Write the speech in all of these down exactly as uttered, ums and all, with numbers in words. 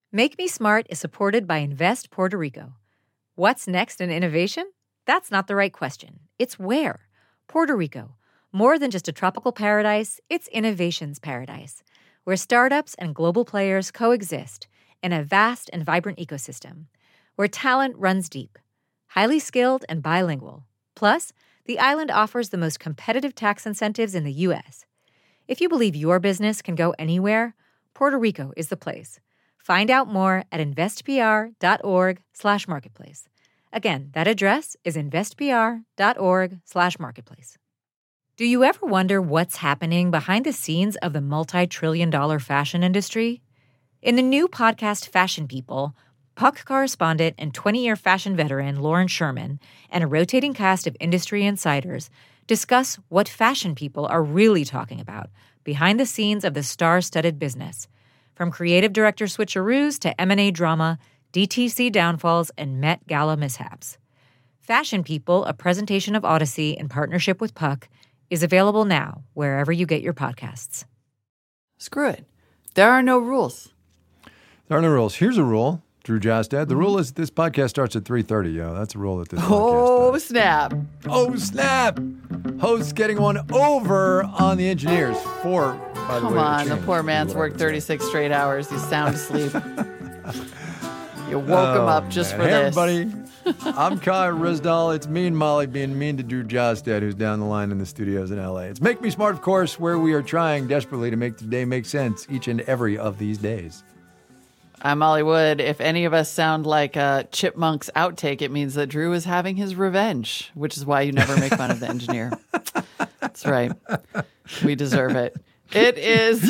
Make Me Smart is supported by Invest Puerto Rico. What's next in innovation? That's not the right question. It's where. Puerto Rico. More than just a tropical paradise, it's innovation's paradise, where startups and global players coexist in a vast and vibrant ecosystem, where talent runs deep, highly skilled and bilingual. Plus, the island offers the most competitive tax incentives in the U S. If you believe your business can go anywhere, Puerto Rico is the place. Find out more at investpr.org slash marketplace. Again, that address is investpr.org slash marketplace. Do you ever wonder what's happening behind the scenes of the multi-trillion dollar fashion industry? In the new podcast Fashion People, Puck correspondent and twenty-year fashion veteran Lauren Sherman and a rotating cast of industry insiders discuss what fashion people are really talking about behind the scenes of the star-studded business, from creative director switcheroos to M and A drama, D T C downfalls, and Met Gala mishaps. Fashion People, a presentation of Odyssey in partnership with Puck, is available now wherever you get your podcasts. Screw it. There are no rules. There are no rules. Here's a rule, Drew Jostad. The rule is this podcast starts at three thirty. Yo, that's a rule that this podcast Oh, does. snap. Oh, snap. Hosts getting one over on the engineers. Four, by the Come way. on, to the change. poor man's Whatever worked it's at. thirty-six straight hours. He's sound asleep. You woke him Oh, up just man. for Hey, this. everybody. I'm Kai Rizdal. It's me and Molly being mean to Drew Jostad, who's down the line in the studios in L A. It's Make Me Smart, of course, where we are trying desperately to make today make sense each and every of these days. I'm Molly Wood. If any of us sound like a Chipmunk's outtake, it means that Drew is having his revenge, which is why you never make fun of the engineer. That's right. We deserve it. It is...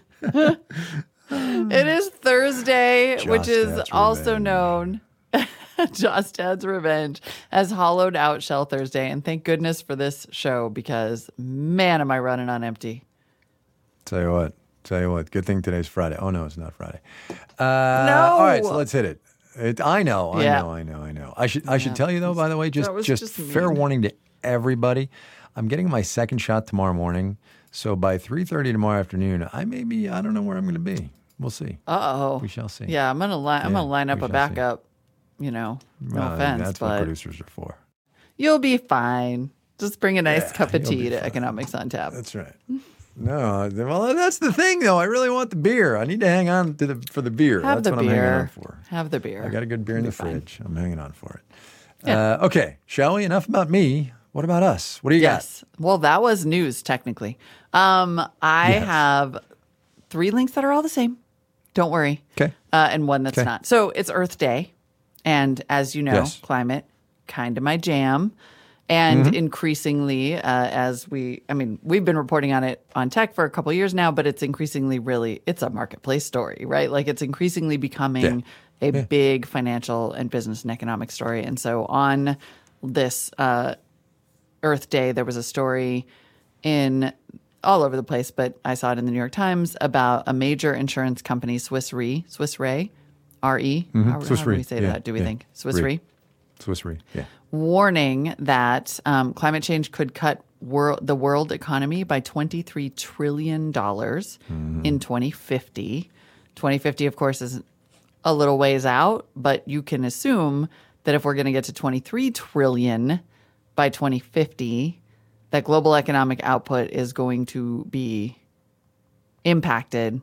It is Thursday, Just which is Dad's also Revenge. known, Just Dad's Revenge, as Hollowed Out Shell Thursday. And thank goodness for this show because, man, am I running on empty. Tell you what. Tell you what. Good thing today's Friday. Oh, no, it's not Friday. Uh, No. All right, so let's hit it. it I know, I Yeah. know, I know, I know. I should I should tell you, though, by the way, just, That was just, just fair mean. warning to everybody. I'm getting my second shot tomorrow morning. So by three thirty tomorrow afternoon, I may be, I don't know where I'm going to be. We'll see. Uh-oh. We shall see. Yeah, I'm going to line I'm Yeah, going to line up we a shall see. backup, you know, no Well, offense, That's what but producers are for. you'll be fine. Just bring a nice Yeah, cup of you'll be tea to fine. Economics on Tap. That's right. No, well, that's the thing, though. I really want the beer. I need to hang on to the for the beer. Have that's the what I'm hanging on beer. for. Have the beer. I got a good beer in You'll the be fine. fridge. I'm hanging on for it. Yeah. Uh, okay, shall we? Enough about me. What about us? What do you Yes. Well, that was news, technically. Um, I Yes. have three links that are all the same. Don't worry. Okay. Uh, and one that's Okay. not. So it's Earth Day. And as you know, Yes. climate, kind of my jam. And Mm-hmm. increasingly, uh, as we, I mean, we've been reporting on it on tech for a couple years now, but it's increasingly really, it's a marketplace story, right? Like it's increasingly becoming a big financial and business and economic story. And so on this uh, Earth Day, there was a story in all over the place, but I saw it in the New York Times about a major insurance company, Swiss Re, Swiss Re, R E. How, Swiss how do Re, we say yeah, that? Do we yeah. think Swiss Re. Re? got? Swiss Re. Yeah. Warning that um, climate change could cut world, the world economy by twenty-three trillion dollars in twenty fifty. twenty fifty, of course, is a little ways out, but you can assume that if we're going to get to twenty-three trillion dollars by twenty fifty, that global economic output is going to be impacted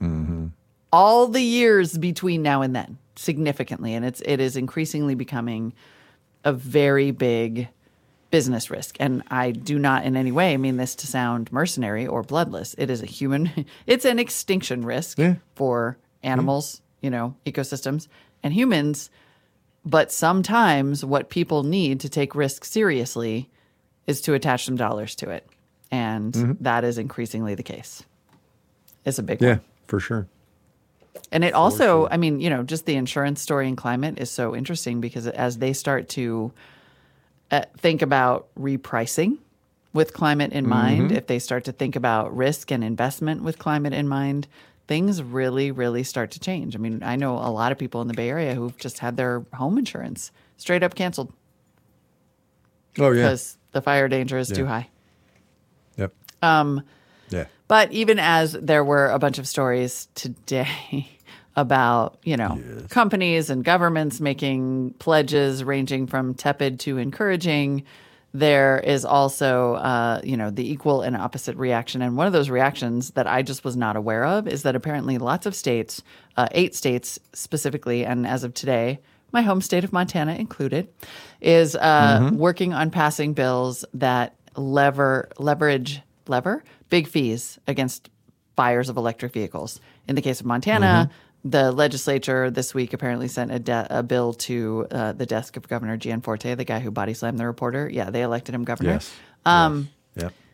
all the years between now and then significantly. And it's, it is increasingly becoming a very big business risk. And I do not in any way mean this to sound mercenary or bloodless. It is a human, it's an extinction risk Yeah. for animals, you know, ecosystems and humans. But sometimes what people need to take risks seriously is to attach some dollars to it. And that is increasingly the case. It's a big Yeah, one. for sure. And it also, I mean, you know, just the insurance story in climate is so interesting because as they start to uh, think about repricing with climate in mind, if they start to think about risk and investment with climate in mind, things really, really start to change. I mean, I know a lot of people in the Bay Area who've just had their home insurance straight up canceled Oh, yeah. because the fire danger is too Yeah. high. Yep. Um, Yeah. But even as there were a bunch of stories today about, you know, yes. companies and governments making pledges ranging from tepid to encouraging. There is also, uh, you know, the equal and opposite reaction. And one of those reactions that I just was not aware of is that apparently lots of states, uh, eight states specifically, and as of today, my home state of Montana included, is uh, mm-hmm. working on passing bills that lever, leverage, lever big fees against buyers of electric vehicles. In the case of Montana, mm-hmm. the legislature this week apparently sent a, de- a bill to uh, the desk of Governor Gianforte, the guy who body slammed the reporter. Yeah, they elected him governor. Yes. Um, yes. Yep.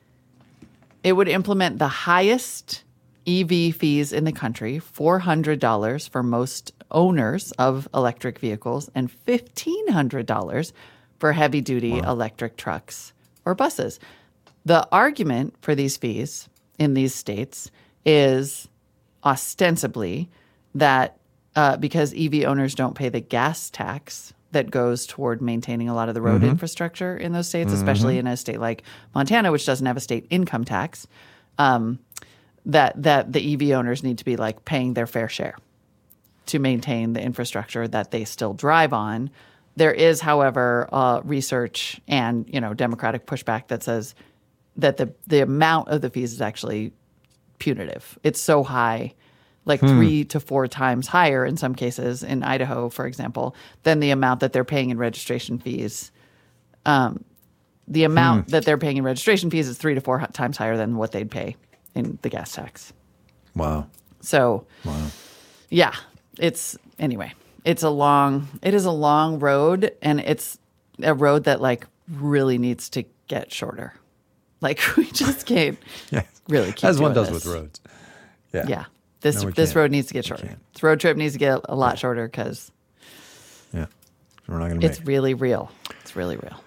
It would implement the highest E V fees in the country, four hundred dollars for most owners of electric vehicles and fifteen hundred dollars for heavy-duty wow. electric trucks or buses. The argument for these fees in these states is ostensibly that uh, because E V owners don't pay the gas tax that goes toward maintaining a lot of the road mm-hmm. infrastructure in those states, mm-hmm. especially in a state like Montana, which doesn't have a state income tax, um, that that the E V owners need to be like paying their fair share to maintain the infrastructure that they still drive on. There is, however, uh, research and you know Democratic pushback that says that the the amount of the fees is actually punitive. It's so high, like hmm. three to four times higher in some cases, in Idaho, for example, than the amount that they're paying in registration fees. Um, the amount hmm. that they're paying in registration fees is three to four times higher than what they'd pay in the gas tax. Wow. So, wow. yeah, it's, anyway, it's a long, it is a long road, and it's a road that, like, really needs to get shorter. Like, we just can't yeah. really keep As one doing does this. with roads. Yeah. Yeah. This no, this can't. road needs to get shorter. This road trip needs to get a lot yeah. shorter because yeah. we're not going to make it's really real. It's really real.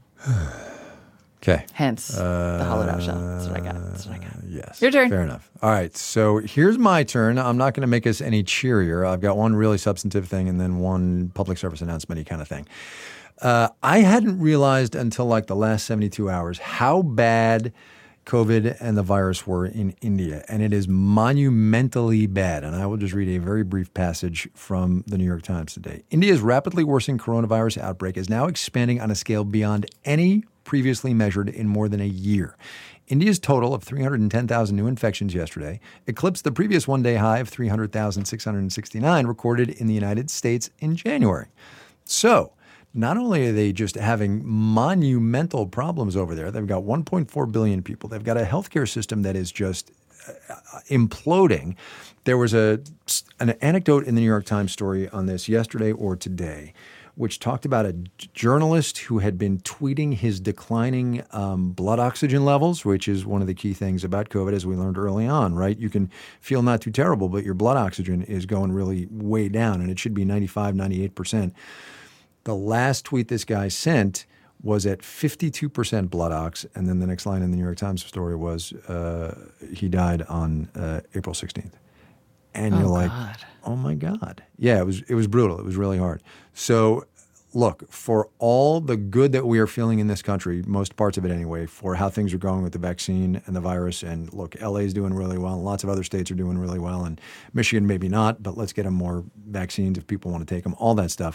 Okay. Hence uh, the hollowed out shell. That's what I got. That's what I got. Yes. Your turn. Fair enough. All right. So here's my turn. I'm not going to make us any cheerier. I've got one really substantive thing and then one public service announcement-y kind of thing. Uh, I hadn't realized until like the last seventy-two hours how bad COVID and the virus were in India. And it is monumentally bad. And I will just read a very brief passage from the New York Times today. India's rapidly worsening coronavirus outbreak is now expanding on a scale beyond any previously measured in more than a year. India's total of three hundred ten thousand new infections yesterday eclipsed the previous one-day high of three hundred thousand six hundred sixty-nine recorded in the United States in January. So, not only are they just having monumental problems over there, they've got one point four billion people. They've got a healthcare system that is just uh, imploding. There was a an anecdote in the New York Times story on this yesterday or today, which talked about a journalist who had been tweeting his declining um, blood oxygen levels, which is one of the key things about COVID, as we learned early on, right? You can feel not too terrible, but your blood oxygen is going really way down, and it should be ninety-five, ninety-eight percent. The last tweet this guy sent was at fifty-two percent blood ox, and then the next line in the New York Times story was uh, he died on uh, April sixteenth. And oh, you're like, God. oh my God. Yeah, it was it was brutal. It was really hard. So look, for all the good that we are feeling in this country, most parts of it anyway, for how things are going with the vaccine and the virus, and look, L A is doing really well, and lots of other states are doing really well, and Michigan maybe not, but let's get them more vaccines if people want to take them, all that stuff.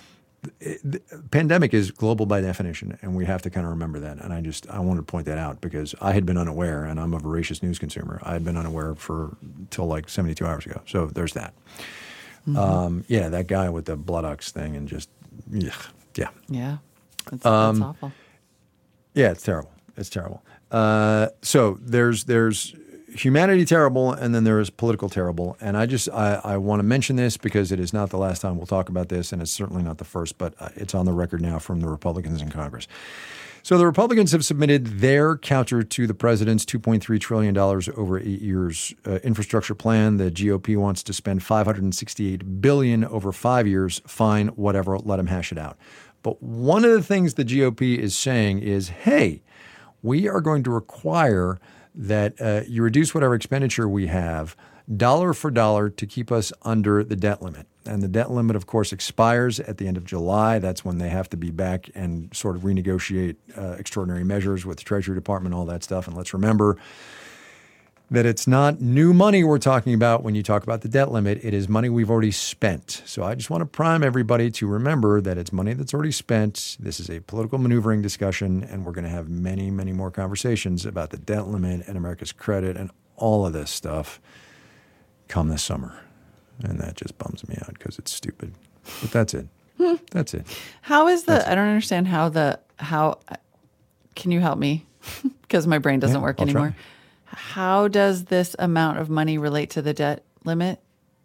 The pandemic is global by definition, and we have to kind of remember that. And I just I wanted to point that out because I had been unaware, and I'm a voracious news consumer. I had been unaware for till like seventy-two hours ago. So there's that. Mm-hmm. Um, yeah, that guy with the blood ox thing and just yeah, yeah, yeah, that's, um, that's awful. Yeah, it's terrible. It's terrible. Uh, so there's there's. Humanity terrible, and then there is political terrible. And I just, I, I want to mention this because it is not the last time we'll talk about this, and it's certainly not the first, but it's on the record now from the Republicans in Congress. So the Republicans have submitted their counter to the president's two point three trillion dollars over eight years uh, infrastructure plan. The G O P wants to spend five hundred sixty-eight billion dollars over five years. Fine, whatever, let them hash it out. But one of the things the G O P is saying is, hey, we are going to require that uh, you reduce whatever expenditure we have dollar for dollar to keep us under the debt limit. And the debt limit, of course, expires at the end of July. That's when they have to be back and sort of renegotiate uh, extraordinary measures with the Treasury Department, all that stuff. And let's remember, that it's not new money we're talking about when you talk about the debt limit. It is money we've already spent. So I just want to prime everybody to remember that it's money that's already spent. This is a political maneuvering discussion, and we're going to have many, many more conversations about the debt limit and America's credit and all of this stuff come this summer. And that just bums me out because it's stupid. But that's it. That's it. How is the, That's I don't understand how the, how, can you help me? Because my brain doesn't Yeah, work I'll try. anymore. How does this amount of money relate to the debt limit?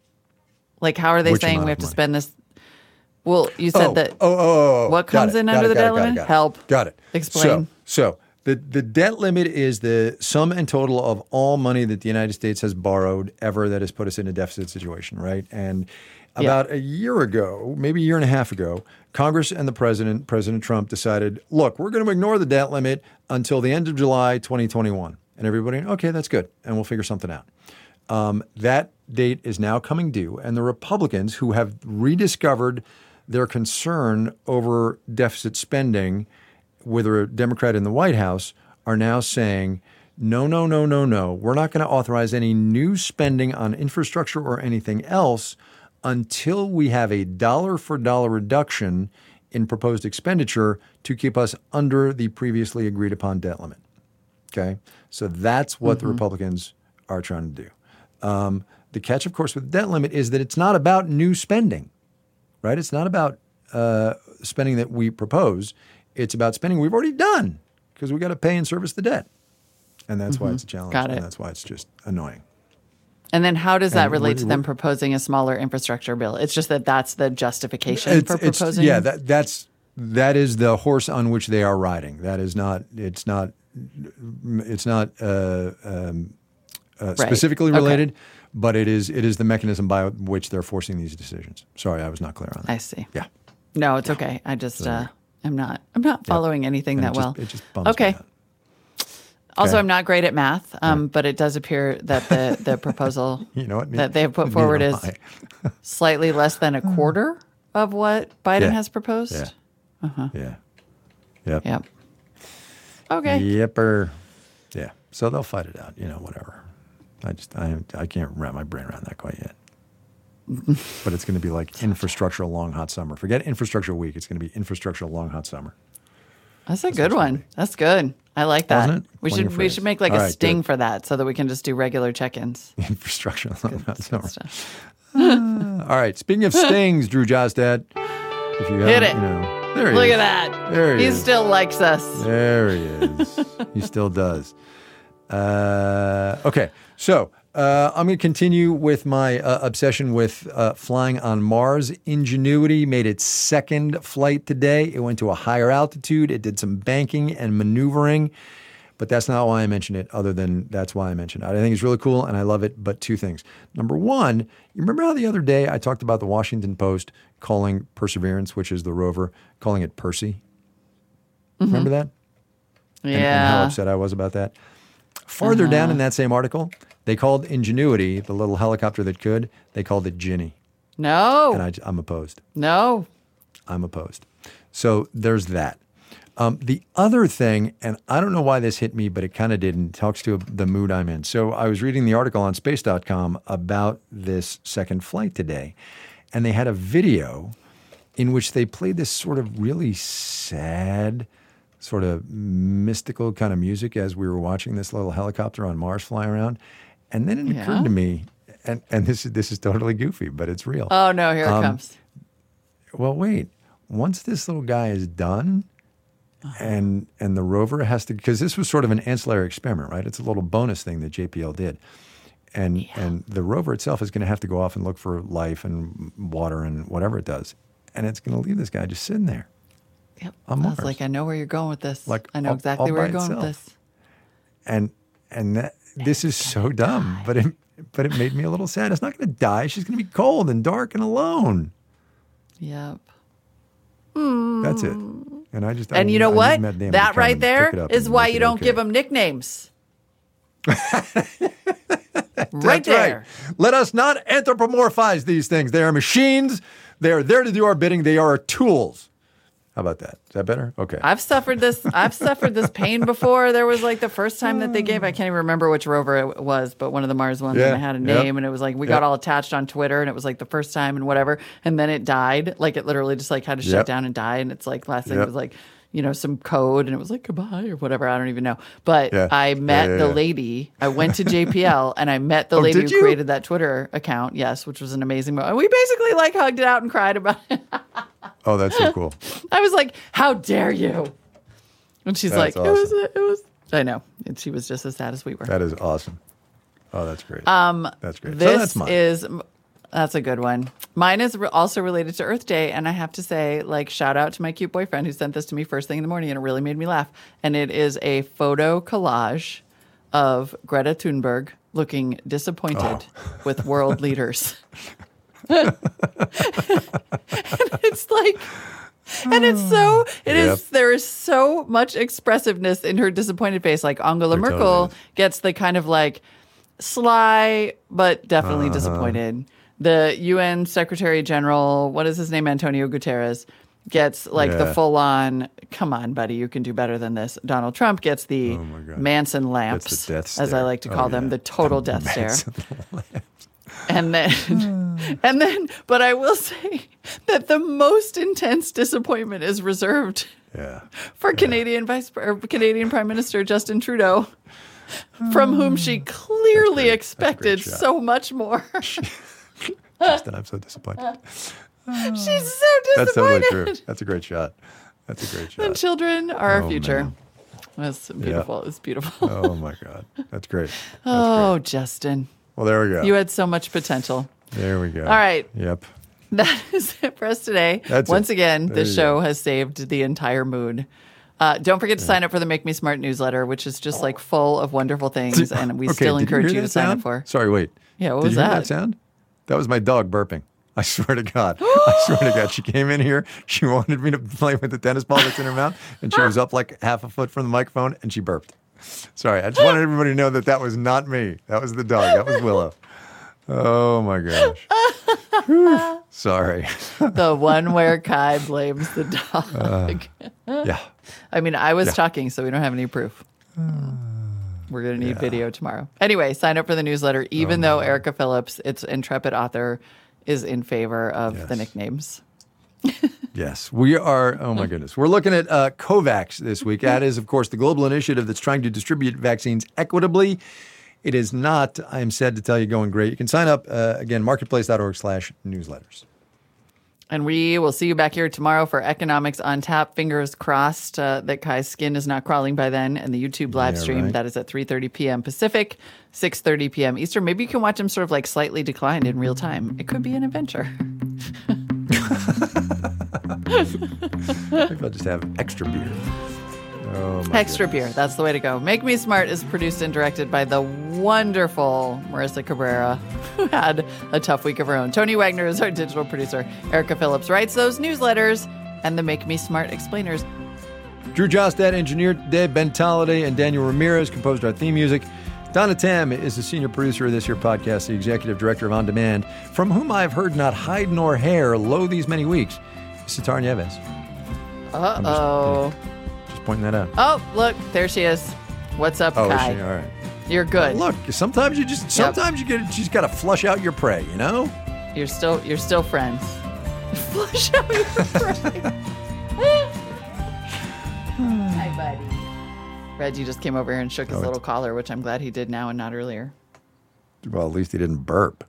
Like, how are they Which saying amount we of have to money? spend this? Well, you said oh, that. Oh, oh, oh, oh. What Got comes it, in got under it, the got debt it, got it, limit? got it. Help. Got it. Explain. So, so the, the debt limit is the sum and total of all money that the United States has borrowed ever that has put us in a deficit situation, right? And about Yeah. a year ago, maybe a year and a half ago, Congress and the president, President Trump, decided, look, we're going to ignore the debt limit until the end of July twenty twenty-one. And everybody, okay, that's good. And we'll figure something out. Um, that date is now coming due. And the Republicans, who have rediscovered their concern over deficit spending with a Democrat in the White House, are now saying, no, no, no, no, no. We're not going to authorize any new spending on infrastructure or anything else until we have a dollar for dollar reduction in proposed expenditure to keep us under the previously agreed upon debt limit. Okay? So that's what Mm-hmm. the Republicans are trying to do. Um, the catch, of course, with the debt limit is that it's not about new spending, right? It's not about uh, spending that we propose. It's about spending we've already done because we got to pay and service the debt. And that's why it's a challenge. Got it. And that's why it's just annoying. And then how does that And relate we're- to them we're- proposing a smaller infrastructure bill? It's just that that's the justification It's, for it's, proposing. yeah, that, that's that is the horse on which they are riding. That is not. It's not. It's not uh, um, uh, Right. specifically Okay. related, but it is. It is the mechanism by which they're forcing these decisions. Sorry, I was not clear on that. I see. Yeah. No, it's okay. I just, uh, I'm not, I'm not following anything And that it just, well. It just bums me Okay. out. Also, Okay. I'm not great at math, um, but it does appear that the, the proposal You know what? that they have put Neither forward am is I. slightly less than a quarter of what Biden Yeah. has proposed. Yeah. Yeah. Yep. Yep. Okay. Yepper. Yeah. So they'll fight it out. You know, whatever. I just I I can't wrap my brain around that quite yet. But it's going to be like infrastructural long hot summer. Forget infrastructure week. It's going to be infrastructural long hot summer. That's a good one. That's good. I like that. Wasn't it? We Funny should we phrase. should make like All a right, sting good. for that so that we can just do regular check-ins. Infrastructure long hot summer. Stuff. All right. Speaking of stings, Drew Jostad. If you Hit haven't, it. You know, there he Look is. at that. There he, He is. still likes us. There he is. He still does. Uh, okay, so uh, I'm going to continue with my uh, obsession with uh, flying on Mars. Ingenuity made its second flight today. It went to a higher altitude. It did some banking and maneuvering, but that's not why I mentioned it, other than that's why I mentioned it. I think it's really cool, and I love it, but two things. Number one, you remember how the other day I talked about the Washington Post calling Perseverance, which is the rover, calling it Percy? Remember that? And, and how Yeah. upset I was about that. Farther Uh-huh. down in that same article, they called Ingenuity, the little helicopter that could, they called it Ginny. No. And I, I'm opposed. no. I'm opposed. So there's that. Um, the other thing, and I don't know why this hit me, but it kind of did, and talks to the mood I'm in. So I was reading the article on space dot com about this second flight today, and they had a video in which they played this sort of really sad, sort of mystical kind of music as we were watching this little helicopter on Mars fly around. And then it Yeah. occurred to me, and, and this, is, this is totally goofy, but it's real. Oh no, here it Um, comes. Well, wait. Once this little guy is done, and and the rover has to, because this was sort of an ancillary experiment, right? It's a little bonus thing that J P L did, and and the rover itself is going to have to go off and look for life and water and whatever it does, and it's going to leave this guy just sitting there. Yep. on I was Mars. like, I know where you're going with this. Like, I know all- exactly all where by you're going with itself. this. And and that this is so dumb, but it but it made me a little sad. It's not going to die. She's going to be cold and dark and alone. Yep. That's it. And I just I And you know I what? need Matt Damon to That come right and there pick it up is and why make you it don't okay. give them nicknames. right That's there. right. Let us not anthropomorphize these things. They are machines. They are there to do our bidding. They are tools. How about that? Is that better? Okay. I've suffered this. I've suffered this pain before. There was like the first time that they gave. I can't even remember which rover it was, but one of the Mars ones. Yeah. And it had a name, Yep. and it was like we Yep. got all attached on Twitter, and it was like the first time and whatever. And then it died. Like it literally just like had to shut Yep. down and die. And it's like last thing Yep. was like, you know, some code, and it was like goodbye or whatever. I don't even know. But Yeah. I met Yeah, yeah, the yeah. lady. I went to J P L and I met the Oh, lady did who you? created that Twitter account. Yes, which was an amazing moment. We basically like hugged it out and cried about it. Oh, that's so cool. I was like, "How dare you?" And she's That's like, "It was, awesome. it was." I know, and she was just as sad as we were. That is awesome. Oh, that's great. Um, that's great. This so that's mine. is that's a good one. Mine is re- also related to Earth Day, and I have to say, like, shout out to my cute boyfriend who sent this to me first thing in the morning, and it really made me laugh. And it is a photo collage of Greta Thunberg looking disappointed Oh. with world leaders. And it's like. And it's so, it is. Yep. there is so much expressiveness in her disappointed face. Like Angela There Merkel totally is. gets the kind of like sly, but definitely Uh-huh. disappointed. The U N Secretary General, what is his name? Antonio Guterres gets like the Yeah. full on, come on, buddy, you can do better than this. Donald Trump gets the Oh my God. Manson lamps, That's the death as I stare. like to Oh, call them, yeah. the total death stare. Manson And then, and then, but I will say that the most intense disappointment is reserved Yeah. for Canadian Vice or Canadian Prime Minister Justin Trudeau, from whom she clearly great. expected That's a great shot. so much more. Justin, I'm so disappointed. She's so That's totally true. disappointed. That's a great shot. That's a great shot. And children are our Oh, future. man. That's beautiful. It's beautiful. Oh my God. That's great. That's oh, great. Justin, Well, there we go. you had so much potential. There we go. All right. Yep. That is it for us today. That's Once it. again, There this you show go. has saved the entire mood. Uh, don't forget to sign up for the Make Me Smart newsletter, which is just like full of wonderful things, and we Okay, still did encourage hear you that to sign sound? up for. Sorry, wait. Yeah, what did was you hear that? that sound? That was my dog burping. I swear to God. I swear to God. She came in here. She wanted me to play with the tennis ball that's in her mouth, and she was up like half a foot from the microphone, and she burped. Sorry. I just wanted everybody to know that that was not me. That was the dog. That was Willow. Oh, my gosh. Whew. Sorry. The one where Kai blames the dog. Yeah. I mean, I was Yeah. talking, so we don't have any proof. We're going to need video tomorrow. Anyway, sign up for the newsletter, even though Erica Phillips, its intrepid author, is in favor of Yes. the nicknames. Yes, we are. Oh, my goodness. We're looking at uh, COVAX this week. That is, of course, the global initiative that's trying to distribute vaccines equitably. It is not, I am sad to tell you, going great. You can sign up, uh, again, marketplace.org slash newsletters. And we will see you back here tomorrow for Economics on Tap. Fingers crossed uh, that Kai's skin is not crawling by then. And the YouTube live Yeah, stream, right. that is at three thirty p.m. Pacific, six thirty p.m. Eastern. Maybe you can watch him sort of like slightly declined in real time. It could be an adventure. Maybe I'll just have extra beer. Oh, my Extra goodness. beer. That's the way to go. Make Me Smart is produced and directed by the wonderful Marissa Cabrera, who had a tough week of her own. Tony Wagner is our digital producer. Erica Phillips writes those newsletters and the Make Me Smart explainers. Drew Jostad engineered today. Ben Tolliday and Daniel Ramirez composed our theme music. Donna Tam is the senior producer of this here podcast, the executive director of On Demand, from whom I've heard not hide nor hair lo these many weeks. Sitar Nieves. Uh-oh. Just pointing that out. Oh, look, there she is. What's up, Oh, is Kai? she? All right. You're good. Look, sometimes you just sometimes you get you just gotta flush out your prey, you know? You're still you're still friends. Flush out your prey. Hi, buddy. Reggie just came over here and shook his Oh, little it's- collar, which I'm glad he did now and not earlier. Well, at least he didn't burp.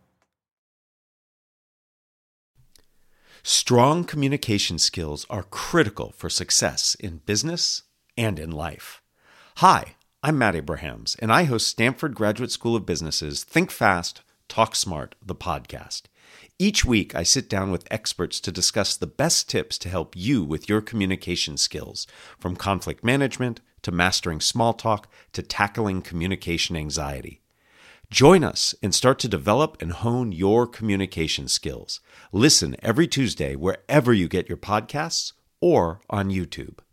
Strong communication skills are critical for success in business and in life. Hi, I'm Matt Abrahams, and I host Stanford Graduate School of Business's Think Fast, Talk Smart, the podcast. Each week, I sit down with experts to discuss the best tips to help you with your communication skills, from conflict management to mastering small talk to tackling communication anxiety. Join us and start to develop and hone your communication skills. Listen every Tuesday wherever you get your podcasts or on YouTube.